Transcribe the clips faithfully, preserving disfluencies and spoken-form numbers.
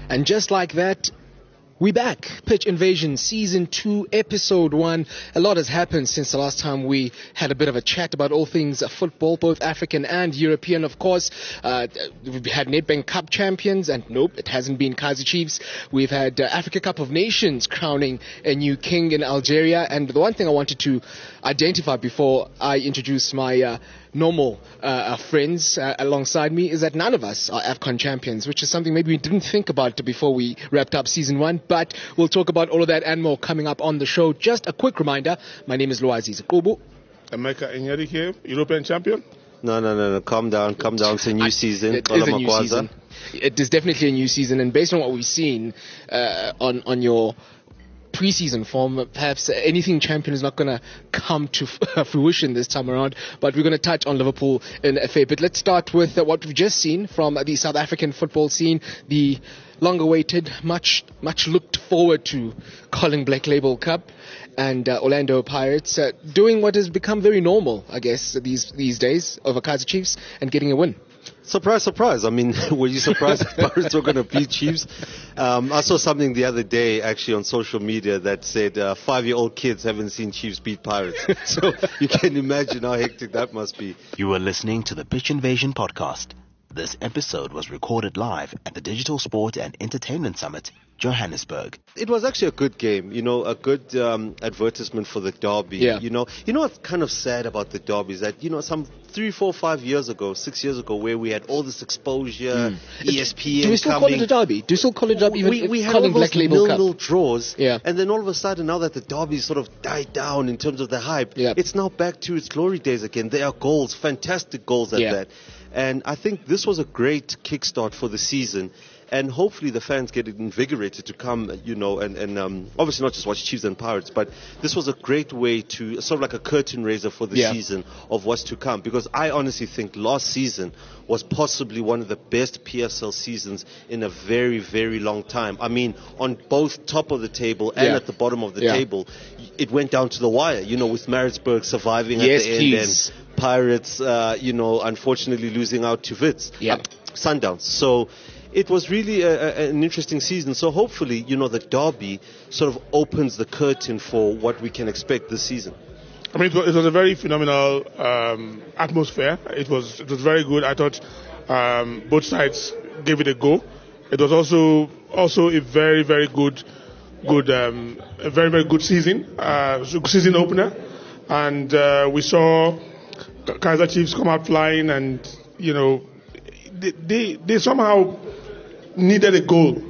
And just like that, we back. Pitch Invasion Season two, Episode one. A lot has happened since the last time we had a bit of a chat about all things football, both African and European, of course. Uh, we've had Nedbank Cup champions, and nope, it hasn't been Kaizer Chiefs. We've had uh, Africa Cup of Nations crowning a new king in Algeria. And the one thing I wanted to identify before I introduce my uh, normal uh, friends uh, alongside me is that none of us are AFCON champions, which is something maybe we didn't think about before we wrapped up season one, but we'll talk about all of that and more coming up on the show. Just a quick reminder, my name is Luazi Zikubu. Emeka Enyeri here, European champion. No, no, no, no, calm down, calm down, it's a new I, season. It is a new season. It is definitely a new season, and based on what we've seen uh, on, on your pre-season form, perhaps anything champion is not going to come to fruition this time around, but we're going to touch on Liverpool in a fair bit. Let's start with uh, what we've just seen from the South African football scene, the long-awaited, much much looked forward to Colin Black Label Cup, and uh, Orlando Pirates uh, doing what has become very normal, I guess, these these days, over Kaizer Chiefs and getting a win. Surprise, surprise. I mean, were you surprised that Pirates were going to beat Chiefs? Um, I saw something the other day, actually, on social media that said uh, five-year-old kids haven't seen Chiefs beat Pirates. So you can imagine how hectic that must be. You are listening to the Pitch Invasion podcast. This episode was recorded live at the Digital Sport and Entertainment Summit, Johannesburg. It was actually a good game, you know, a good um, advertisement for the derby. Yeah. You know, you know what's kind of sad about the derby is that, you know, some three, four, five years ago, six years ago, where we had all this exposure, mm. E S P N Do we still coming. call it a derby? Do we still call it a derby? Even we, we had Colin all those Black Label Cup nil-nil draws, yeah. And then all of a sudden, now that the derby sort of died down in terms of the hype, yeah. it's now back to its glory days again. There are goals, fantastic goals at yeah. that. And I think this was a great kickstart for the season. And hopefully the fans get invigorated to come, you know, and, and um, obviously not just watch Chiefs and Pirates, but this was a great way to, sort of like a curtain raiser for the yeah. season of what's to come. Because I honestly think last season was possibly one of the best P S L seasons in a very, very long time. I mean, on both top of the table and yeah. at the bottom of the yeah. table, it went down to the wire, you know, with Maritzburg surviving yes, at the please. end and Pirates, uh, you know, unfortunately losing out to Wits, yeah. uh, Sundowns. So it was really a, a, an interesting season. So hopefully, you know, the derby sort of opens the curtain for what we can expect this season. I mean, it was, it was a very phenomenal um, atmosphere. It was it was very good. I thought um, both sides gave it a go. It was also also a very very good good um, a very very good season uh, season opener, and uh, we saw Kaizer Chiefs come out flying, and you know they they, they somehow needed a goal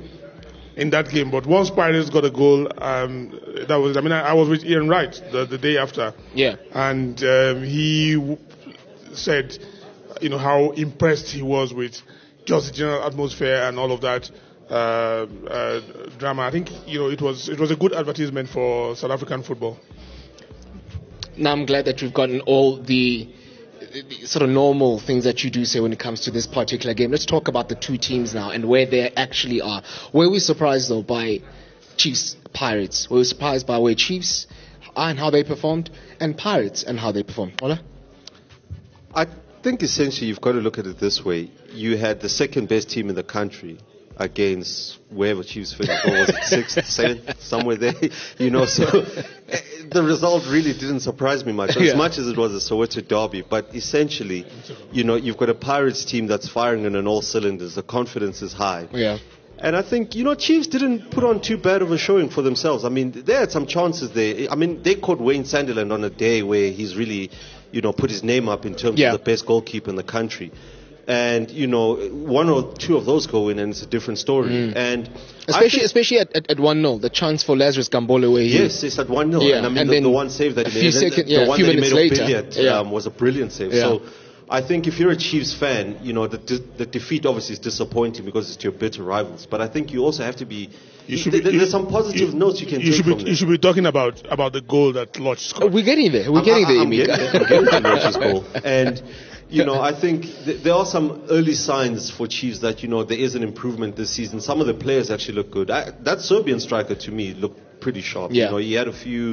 in that game, but once Pirates got a goal, um, that was, I mean, I, I was with Ian Wright the, the day after. Yeah. And um, he w- said, you know, how impressed he was with just the general atmosphere and all of that uh, uh, drama. I think, you know, it was it was a good advertisement for South African football. Now I'm glad that we've gotten all the the sort of normal things that you do say when it comes to this particular game. Let's talk about the two teams now and where they actually are. Were we surprised, though, by Chiefs, Pirates? Were we surprised by where Chiefs are and how they performed, and Pirates and how they performed? Ola? I think essentially you've got to look at it this way. You had the second best team in the country against wherever Chiefs finished, or was it sixth, seventh, somewhere there, you know, so the result really didn't surprise me much, as yeah. much as it was a Soweto derby, but essentially, you know, you've got a Pirates team that's firing on all cylinders, the confidence is high. Yeah. And I think, you know, Chiefs didn't put on too bad of a showing for themselves. I mean, they had some chances there. I mean, they caught Wayne Sunderland on a day where he's really, you know, put his name up in terms yeah. of the best goalkeeper in the country. And, you know, one or two of those go in and it's a different story. Mm. And Especially think, especially at, at, at one nil, the chance for Lazarus Gambolo where he... Yes, it's at one nil. Yeah. And I mean, and the, the one save that he made, second, the, yeah, the one few that he minutes made later, of Billiard yeah. um, was a brilliant save. Yeah. So I think if you're a Chiefs fan, you know, the, the defeat obviously is disappointing because it's to your bitter rivals. But I think you also have to be... You should be, there's some positive you, notes you can you take should be, from You should be talking about, about the goal that Lodge scored. We're getting there. We're I'm, getting I, there, I'm Emeka. getting, I'm getting to Lodge's goal. And, you know, I think th- there are some early signs for Chiefs that, you know, there is an improvement this season. Some of the players actually look good. I, that Serbian striker, to me, looked pretty sharp. Yeah. You know, he had a few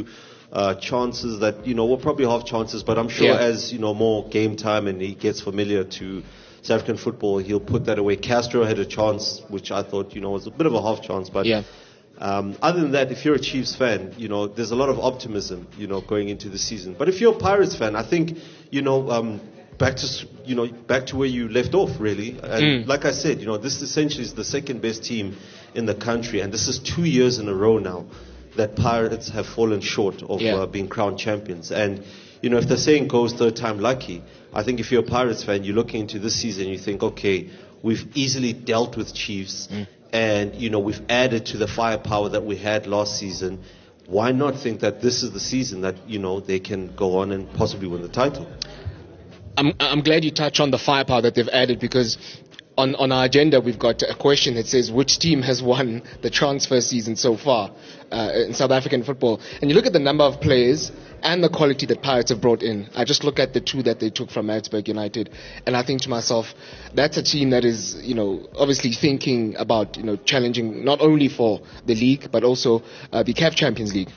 uh, chances that, you know, were probably half chances, but I'm sure Yeah. as, you know, more game time and he gets familiar to South African football, he'll put that away. Castro had a chance, which I thought, you know, was a bit of a half chance, but Yeah. um, other than that, if you're a Chiefs fan, you know, there's a lot of optimism, you know, going into the season. But if you're a Pirates fan, I think, you know, um, back to, s- you know, back to where you left off, really. And Mm. like I said, you know, this essentially is the second best team in the country, and this is two years in a row now that Pirates have fallen short of Yeah. uh, being crowned champions. And, you know, if the saying goes third time lucky, I think if you're a Pirates fan, you're looking into this season, you think, okay, we've easily dealt with Chiefs, Mm. and, you know, we've added to the firepower that we had last season. Why not think that this is the season that, you know, they can go on and possibly win the title? I'm, I'm glad you touched on the firepower that they've added, because on, on our agenda we've got a question that says which team has won the transfer season so far uh, in South African football. And you look at the number of players and the quality that Pirates have brought in. I just look at the two that they took from Maritzburg United, and I think to myself, that's a team that is, you know, obviously thinking about, you know, challenging not only for the league but also uh, the C A F Champions League.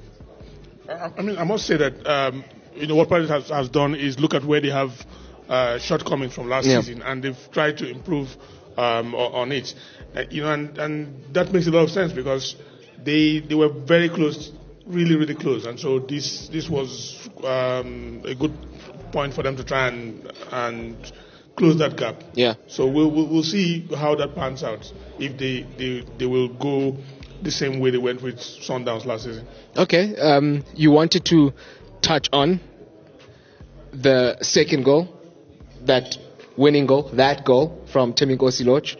I, I mean, I must say that um, you know what Pirates has, has done is look at where they have uh, shortcomings from last Yeah. season, and they've tried to improve um, o- on it. Uh, you know, and, and that makes a lot of sense because they they were very close, really really close, and so this this was um, a good point for them to try and and close that gap. Yeah. So we'll we'll, we'll see how that pans out. If they, they they will go the same way they went with Sundowns last season. Okay, um, you wanted to touch on the second goal, that winning goal, that goal from Thembinkosi Lorch.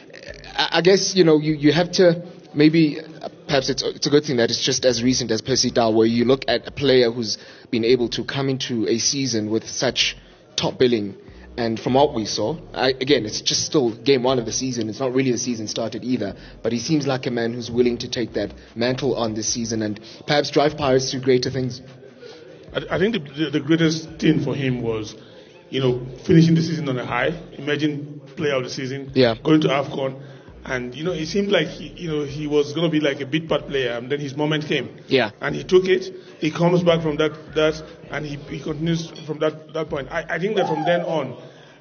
I, I guess, you know, you, you have to maybe, uh, perhaps it's, it's a good thing that it's just as recent as Percy Tau, where you look at a player who's been able to come into a season with such top billing. And from what we saw, I, again, it's just still game one of the season. It's not really the season started either. But he seems like a man who's willing to take that mantle on this season and perhaps drive Pirates to greater things. I, I think the, the, the greatest thing for him was, you know, finishing the season on a high. Imagine player of the season, Yeah. going to AFCON, and you know, it seemed like he, you know he was going to be like a bit part player, and then his moment came. Yeah. And he took it. He comes back from that that, and he, he continues from that that point. I, I think that from then on,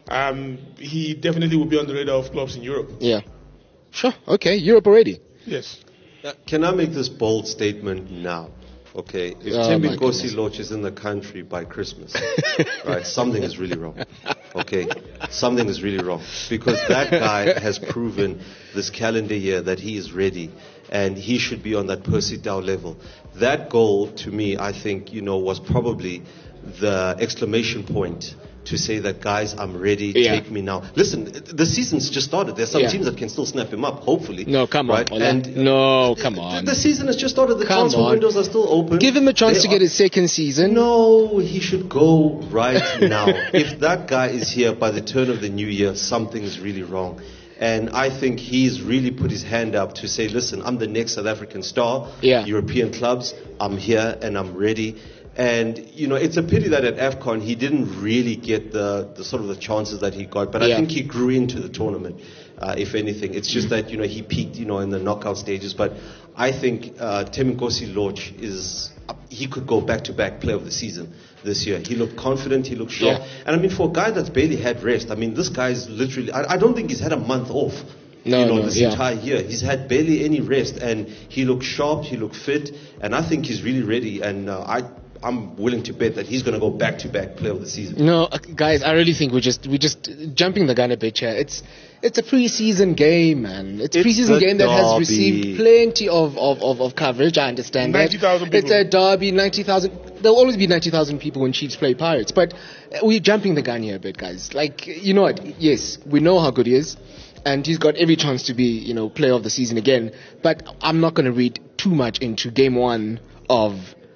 um, he definitely will be on the radar of clubs in Europe. Yeah. Sure. Okay. Europe already. Yes. Uh, Can I make this bold statement now? Okay, if Oh, my Thembinkosi goodness. Lorch is in the country by Christmas, right, something is really wrong. Okay, something is really wrong. Because that guy has proven this calendar year that he is ready and he should be on that Percy Tau level. That goal, to me, I think, you know, was probably the exclamation point to say that, guys, I'm ready, Yeah. take me now. Listen, the season's just started. There's some Yeah. teams that can still snap him up, hopefully. No, come on. right? Ola. And no, come the- on. The season has just started. The Come transfer on. windows are still open. Give him a chance They to get are- his second season. No, he should go right now. If that guy is here by the turn of the new year, something is really wrong. And I think he's really put his hand up to say, listen, I'm the next South African star. Yeah. European clubs, I'm here and I'm ready. And, you know, it's a pity that at AFCON he didn't really get the, the sort of the chances that he got. But Yeah. I think he grew into the tournament, uh, if anything. It's just that, you know, he peaked, you know, in the knockout stages. But I think uh, Thembinkosi Lorch is, he could go back-to-back player of the season this year. He looked confident, he looked sharp. Yeah. And I mean, for a guy that's barely had rest, I mean, this guy's literally, I, I don't think he's had a month off. No, you know, no, this yeah. entire year. He's had barely any rest, and he looked sharp, he looked fit, and I think he's really ready. And uh, I, I'm willing to bet that he's going to go back-to-back player of the season. No, uh, guys, I really think we're just we're just jumping the gun a bit here. It's it's a preseason game, man. It's a It's preseason a game that has derby. received plenty of, of, of, of coverage. I understand that. ninety thousand people. It's a derby, ninety thousand. There'll always be ninety thousand people when Chiefs play Pirates. But uh, we're jumping the gun here a bit, guys. Like, you know what? Yes, we know how good he is. And he's got every chance to be, you know, player of the season again. But I'm not going to read too much into game one of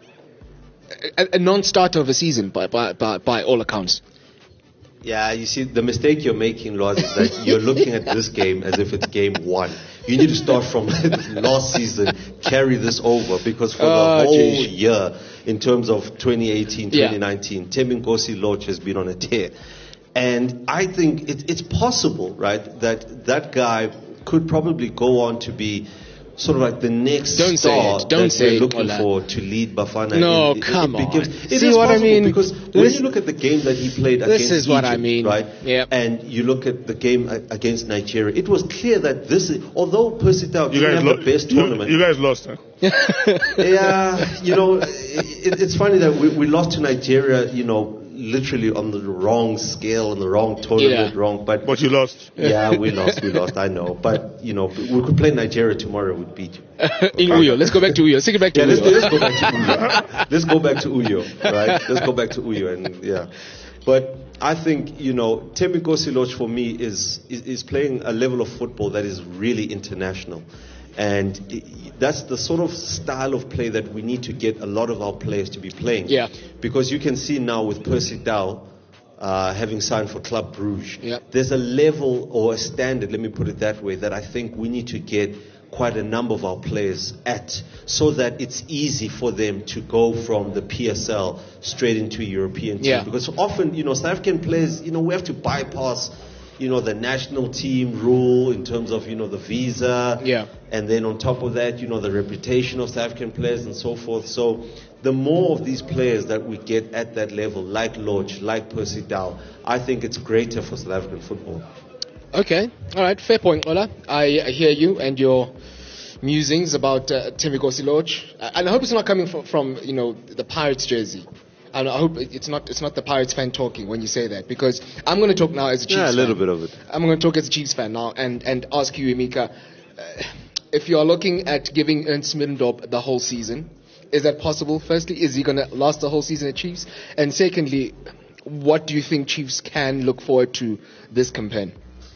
a, a non-starter of a season by, by, by, by all accounts. Yeah, you see, the mistake you're making, Loz, is that you're looking at this game as if it's game one. You need to start from last season, carry this over, because for Oh, the whole geez. year, in terms of twenty eighteen, Yeah. twenty nineteen, Thembinkosi Lorch has been on a tear. And I think it, it's possible, right, that that guy could probably go on to be sort of like the next Don't say star it. Don't that say we're it, looking Ola. for to lead Bafana. No, It- it- come it becomes- on. It See is what I possible mean? because when This- you look at the game that he played This against is what I Egypt, mean. right? Yep. And you look at the game a- against Nigeria, it was clear that this is, although Percy Tau You didn't guys, have lo- the best you, tournament. you guys lost, huh? Yeah, you know, it, it's funny that we, we lost to Nigeria, you know, literally on the wrong scale, on the wrong tournament, Yeah. wrong. But But you lost. yeah, we lost, we lost. I know, but you know, we could play Nigeria tomorrow. We'd beat you. In Uyo. Let's go back to Uyo. Let's take it back to Yeah, let's, Uyo. let's go back to Uyo. Let's go back to Uyo, right? Let's go back to Uyo, and yeah. But I think, you know, Thembinkosi Siloch for me is, is is playing a level of football that is really international. And i- that's the sort of style of play that we need to get a lot of our players to be playing. Yeah. Because you can see now with Percy Tau uh, having signed for Club Brugge, Yeah. there's a level or a standard, let me put it that way, that I think we need to get quite a number of our players at, so that it's easy for them to go from the P S L straight into a European team. Yeah. Because often, you know, South African players, you know, we have to bypass, you know, the national team rule in terms of, you know, the visa. Yeah. And then on top of that, you know, the reputation of South African players and so forth. So the more of these players that we get at that level, like Lodge, like Percy Tau, I think it's greater for South African football. Okay. All right. Fair point, Ola. I, I hear you and your musings about uh, Thembinkosi Siloch. And I hope it's not coming from, from, you know, the Pirates jersey. And I hope it's not it's not the Pirates fan talking when you say that, because I'm going to talk now as a Chiefs Yeah, a fan. little bit of it. I'm going to talk as a Chiefs fan now and, and ask you, Emeka, uh, if you are looking at giving Ernst Middendorp the whole season, is that possible? Firstly, is he going to last the whole season at Chiefs? And secondly, what do you think Chiefs can look forward to this campaign?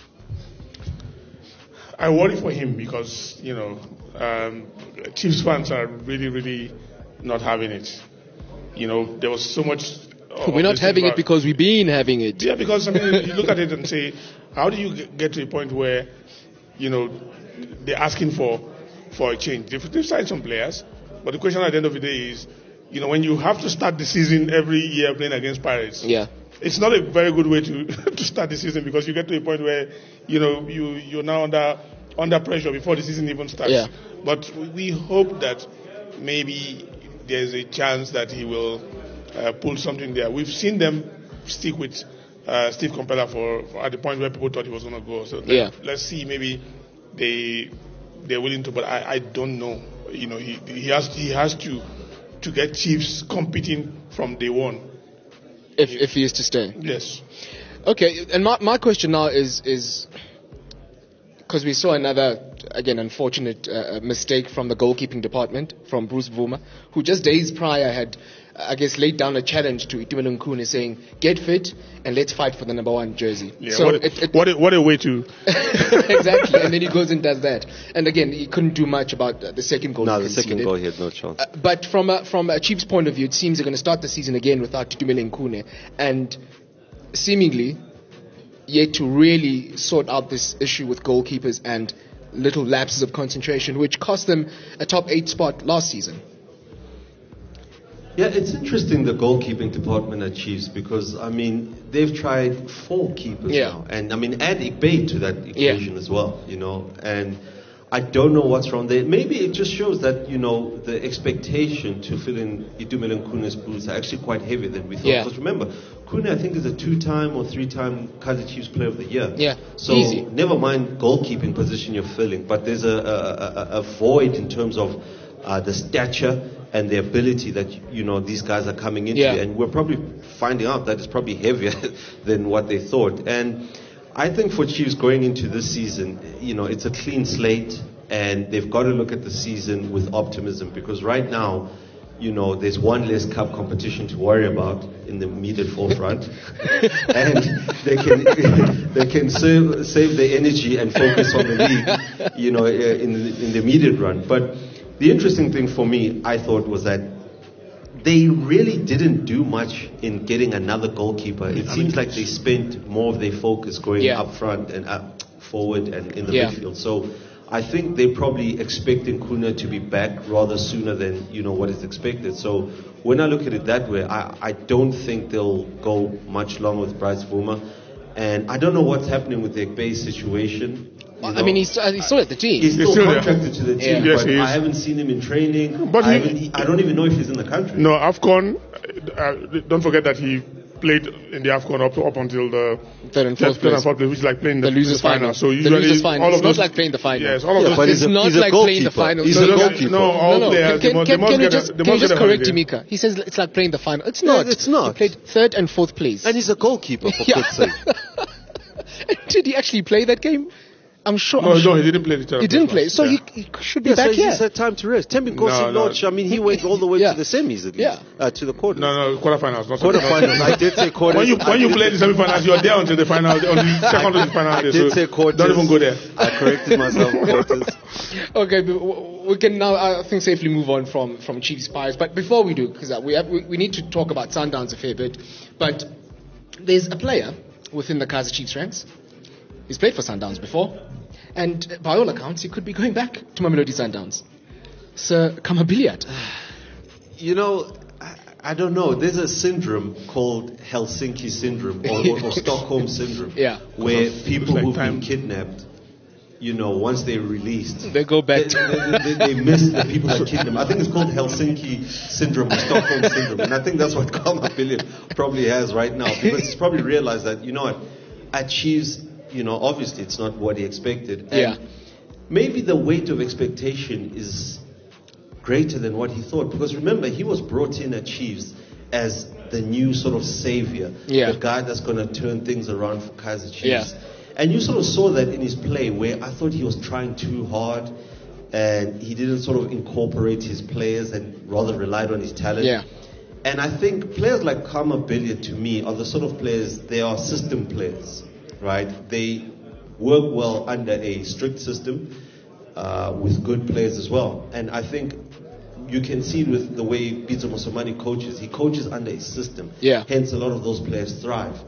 I worry for him because, you know, um, Chiefs fans are really, really not having it. You know, there was so much. of We're not this having it about- because we've been having it. Yeah, because I mean, you look at it and say, how do you get- get to a point where, you know, they're asking for for a change? They've, they've signed some players, but the question at the end of the day is, you know, when you have to start the season every year playing against Pirates, Yeah. it's not a very good way to to start the season, because you get to a point where, you know, you you're now under under pressure before the season even starts. Yeah. But we hope that maybe there's a chance that he will uh, pull something there. We've seen them stick with uh, Steve Compella for, for at the point where people thought he was going to go. So let, Yeah. let's see, maybe they they're willing to, but I, I don't know. You know, he he has he has to to get Chiefs competing from day one. If if he is to stay. Yes. Okay, and my my question now is is because we saw another, again, unfortunate uh, mistake from the goalkeeping department, from Bruce Bvuma, who just days prior had, I guess, laid down a challenge to Itumeleng Khune saying, get fit and let's fight for the number one jersey. Yeah. So what, a, it, it, what a what a way to. exactly, and then he goes and does that. And again, he couldn't do much about uh, the second goal. No, he the second conceded. goal, he had no chance. Uh, but from a, from a Chiefs point of view, it seems they're going to start the season again without Itumeleng Khune, and seemingly yet to really sort out this issue with goalkeepers and little lapses of concentration, which cost them a top eight spot last season. Yeah, it's interesting, the goalkeeping department at Chiefs, because, I mean, they've tried four keepers Yeah. now. And, I mean, add Igbe to that equation Yeah. as well, you know. And I don't know what's wrong there. Maybe it just shows that, you know, the expectation to fill in Itumeleng Khune's boots are actually quite heavier than we thought. Yeah. Because remember, Khune, I think, is a two-time or three-time Kaizer Chiefs Player of the Year. Yeah, So easy. never mind goalkeeping position you're filling, but there's a, a, a, a void in terms of uh, the stature and the ability that, you know, these guys are coming into. Yeah. And we're probably finding out that it's probably heavier than what they thought. And I think for Chiefs going into this season, you know, it's a clean slate, and they've got to look at the season with optimism, because right now, you know, there's one less cup competition to worry about in the immediate forefront, and they can they can save, save their energy and focus on the league, you know, uh, in the, in the immediate run. But the interesting thing for me, I thought, was that they really didn't do much in getting another goalkeeper. It seems like they spent more of their focus going Yeah. up front and up forward and in the Yeah. midfield. So I think they're probably expecting Khune to be back rather sooner than, you know, what is expected. So when I look at it that way, I, I don't think they'll go much longer with Bryce Bvuma. And I don't know what's happening with the Ekpe situation. You I know? mean, he's, uh, he's still at the team. He's still still there. contracted to the team, Yeah. Yes, but he is. I haven't seen him in training. But I, he- haven't- he- I don't even know if he's in the country. No, AFCON, uh, don't forget that he played in the AFCON up, up until the Third and fourth third and place. fourth place, which is like playing the, The losers' the final. final. So The usually losers' final. all It's of not those, like playing the final. Yes, all of Yeah, those. but It's he's a, not he's a like playing the goalkeeper. final. He's No, a no, no, goalkeeper. no, all No, no. players, they Can, must- can, they must can you get a- just, they can you must just get a correct holiday. Mika? He says it's like playing the final. It's No, not. it's not. He played third and fourth place. And he's a goalkeeper, for Yeah. God's sake. Did he actually play that game? I'm sure. No, I'm sure. no, he didn't play the third He and didn't fourth play, match. so Yeah. he, he should be Yeah, back so here. he's had time to rest. Tembin No, Kosi no. Lodge, I mean, he went all the way Yeah. to the semis at least, Yeah. uh, to the quarters. No, no, quarterfinals, not Quarterfinals. I did say quarters. When you I when you did- play the semifinals, you are there until the final, until the second to the final. I day, did so say quarters. Don't even go there. I corrected myself. Quarters. Okay, but w- we can now, I think, safely move on from, from Chiefs Pirates. But before we do, because we, have, we we need to talk about Sundowns a fair bit. But there's a player within the Kaizer Chiefs ranks. He's played for Sundowns before, and by all accounts, he could be going back to Mamelodi Sundowns. Sir Kamabiliat. You know, I, I don't know. There's a syndrome called Helsinki syndrome or, or, or Stockholm syndrome, Yeah. where people like who've time. been kidnapped, you know, once they're released, They go back they, to- they, they, they miss the people that kidnapped them. I think it's called Helsinki syndrome or Stockholm syndrome, and I think that's what Kamabiliat probably has right now, because he's probably realized that, you know what, at Chiefs, you know, obviously it's not what he expected. And Yeah. maybe the weight of expectation is greater than what he thought. Because remember, he was brought in at Chiefs as the new sort of savior, Yeah. the guy that's going to turn things around for Kaizer Chiefs. Yeah. And you sort of saw that in his play, where I thought he was trying too hard, and he didn't sort of incorporate his players and rather relied on his talent. Yeah. And I think players like Kamabiliat, to me, are the sort of players, they are system players, right? They work well under a strict system uh, with good players as well. And I think you can see it with the way Pitso Mosimane coaches. He coaches under a system. Yeah. Hence, a lot of those players thrive.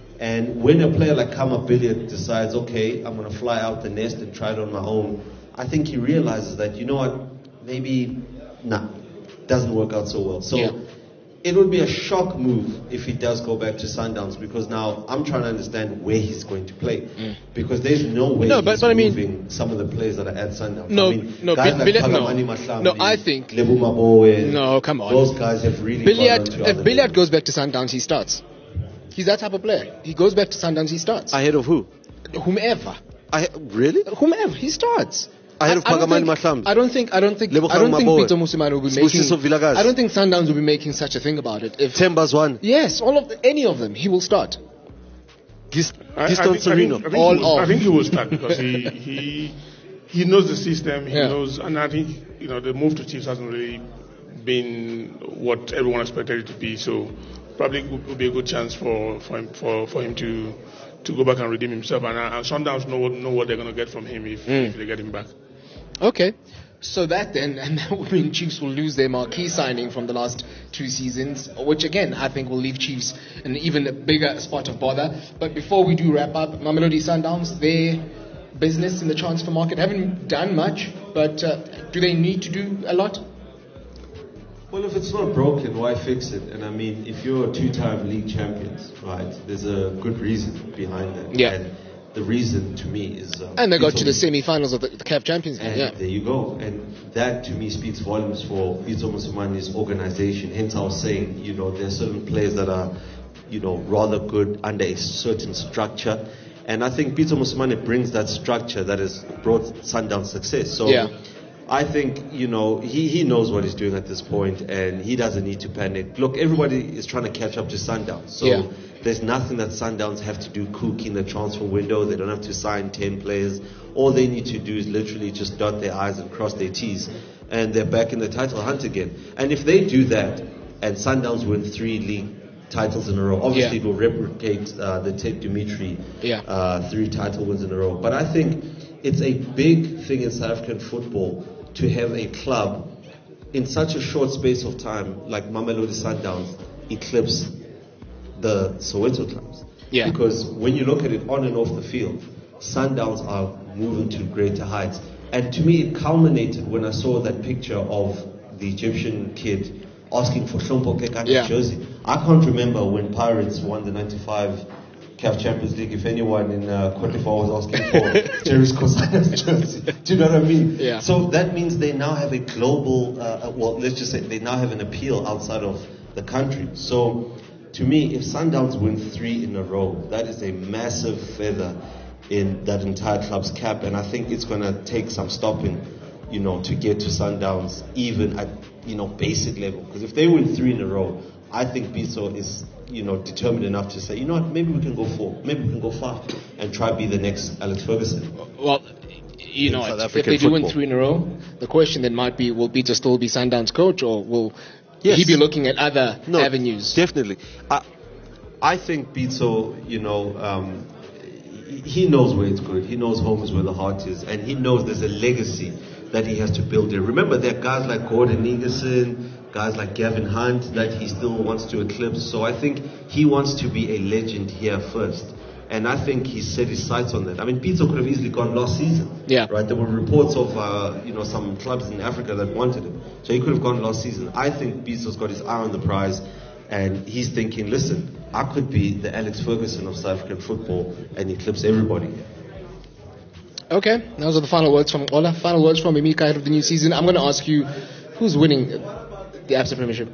And when a player like Kamabiliat decides, okay, I'm going to fly out the nest and try it on my own, I think he realizes that, you know what, maybe, nah, doesn't work out so well. So Yeah. it would be a shock move if he does go back to Sundowns, because now I'm trying to understand where he's going to play. Because there's no way No, but- he's but I mean- moving some of the players that are at Sundowns. No, I mean, no, guys Bi- like Billiard- no. Phakamani Mahlamdi, No, I think- Lebu Maboe, No, come on. those guys have really Billiard, gone on to if other Billiard levels. goes back to Sundowns, he starts. He's that type of player. He goes back to Sundowns, he starts. Ahead of who? Whomever. I, really? Whomever. He starts. Ahead of I- I don't Phakamani think- Mahlamdi. I don't think. I don't think. Lebogang I don't think Maboe. Pitso Mosimane will be Sibusiso making. Vilakazi. I don't think Sundowns will be making such a thing about it. If Temba's one. yes, all of the, any of them, he will start. Gis- I, I Giston think, I, Sereno. think, I, think All he will, off. I think he will start because he he he knows the system. He Yeah. knows, and I think you know the move to Chiefs hasn't really been what everyone expected it to be. So probably would, would be a good chance for for him for, for him to to go back and redeem himself. And, uh, and Sundowns know what know what they're going to get from him if, if they get him back. Okay. So that then, and that would mean Chiefs will lose their marquee signing from the last two seasons, which again, I think will leave Chiefs in an even bigger spot of bother. But before we do wrap up, Mamelodi Sundowns, their business in the transfer market haven't done much, but uh, do they need to do a lot? Well, if it's not broken, why fix it? And I mean, if you're two-time league champions, right, there's a good reason behind that. Yeah. And the reason to me is... Um, And they got Pitso- to the semi-finals of the, the C A F Champions League. And Yeah. there you go. And that to me speaks volumes for Pitso Mosimane's organization. Hence I was saying, you know, there are certain players that are, you know, rather good under a certain structure. And I think Pitso Mosimane brings that structure that has brought Sundown success. So Yeah. I think, you know, he, he knows what he's doing at this point and he doesn't need to panic. Look, everybody is trying to catch up to Sundown. So Yeah. there's nothing that Sundowns have to do cook in the transfer window. They don't have to sign ten players. All they need to do is literally just dot their I's and cross their T's. And they're back in the title hunt again. And if they do that, and Sundowns win three league titles in a row, obviously Yeah. it will replicate uh, the Ted Dimitri Yeah. uh, three title wins in a row. But I think it's a big thing in South African football to have a club in such a short space of time like Mamelodi Sundowns eclipse the Soweto clubs. Yeah. Because when you look at it on and off the field, Sundowns are moving to greater heights. And to me, it culminated when I saw that picture of the Egyptian kid asking for Hlompo Kekana's Yeah. jersey. I can't remember when Pirates won the ninety-five C A F Champions League if anyone in uh, Cote d'Ivoire was asking for Jerry's Kosana's jersey. Do you know what I mean? Yeah. So that means they now have a global, uh, well, let's just say they now have an appeal outside of the country. So to me, if Sundowns win three in a row, that is a massive feather in that entire club's cap, and I think it's going to take some stopping, you know, to get to Sundowns even at, you know, basic level. Because if they win three in a row, I think Bitso is, you know, determined enough to say, you know what, maybe we can go four, maybe we can go five, and try to be the next Alex Ferguson. Well, you know, South if they African do win football. three in a row, the question then might be, will Bitso still be Sundowns coach, or will Yes. he be looking at other No, avenues? Definitely. I, I think Bitso, you know, um, he knows where it's good. He knows home is where the heart is, and he knows there's a legacy that he has to build there. Remember, there are guys like Gordon Egerson, guys like Gavin Hunt that he still wants to eclipse. So I think he wants to be a legend here first. And I think he set his sights on that. I mean, Bitso could have easily gone last season. Yeah. Right? There were reports of, uh, you know, some clubs in Africa that wanted him. So he could have gone last season. I think Bitso's got his eye on the prize. And he's thinking, listen, I could be the Alex Ferguson of South African football and eclipse everybody. Okay, those are the final words from Ola. Final words from Emeka ahead of the new season. I'm going to ask you, who's winning the ABSA Premiership?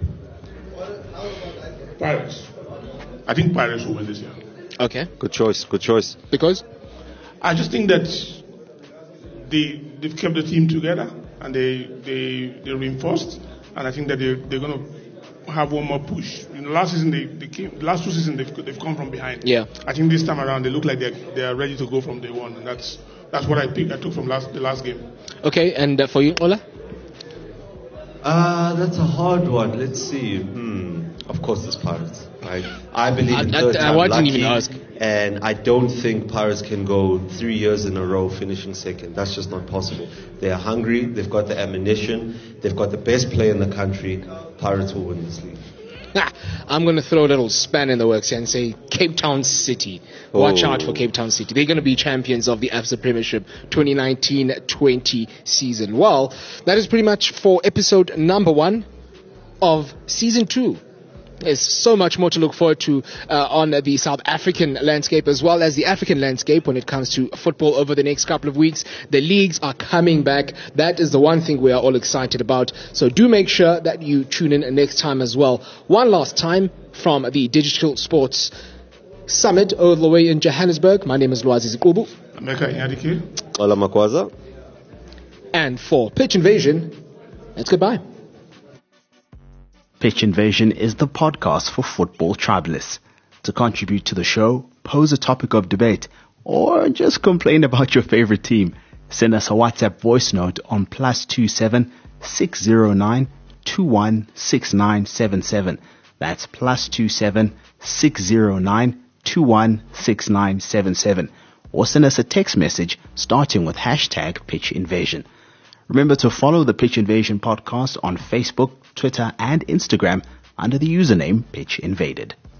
Pirates. I think Pirates will win this year. Okay, Good choice, good choice. because? I just think that they they've kept the team together and they they they reinforced, and I think that they they're gonna have one more push. You know, last season they, they came, last two seasons they've they've come from behind. Yeah. I think this time around they look like they they are ready to go from day one, and that's that's what I picked. I took from last the last game. Okay, and uh, for you, Ola? Uh, that's a hard one. Let's see. Hmm. Of course, it's Pirates. Right? I believe in I- I- third I time wouldn't lucky, even ask. and I don't think Pirates can go three years in a row finishing second. That's just not possible. They are hungry. They've got the ammunition. They've got the best player in the country. Pirates will win this league. I'm going to throw a little span in the works here and say Cape Town City. Watch Oh. out for Cape Town City. They're going to be champions of the ABSA Premiership twenty nineteen twenty season. Well, that is pretty much for episode number one of season two. There's so much more to look forward to uh, on the South African landscape as well as the African landscape when it comes to football over the next couple of weeks. The leagues are coming back. That is the one thing we are all excited about. So do make sure that you tune in next time as well. One last time from the Digital Sports Summit all the way in Johannesburg. My name is Lwazi Zikubu. Emeka Inyadike. Ola Makwaza. And for Pitch Invasion, it's goodbye. Pitch Invasion is the podcast for football tribalists. To contribute to the show, pose a topic of debate, or just complain about your favorite team, send us a WhatsApp voice note on plus two seven six zero nine two one six nine seven seven. That's plus two seven six zero nine two one six nine seven seven. Or send us a text message starting with hashtag Pitch Invasion. Remember to follow the Pitch Invasion podcast on Facebook, Twitter, and Instagram under the username Pitch Invaded.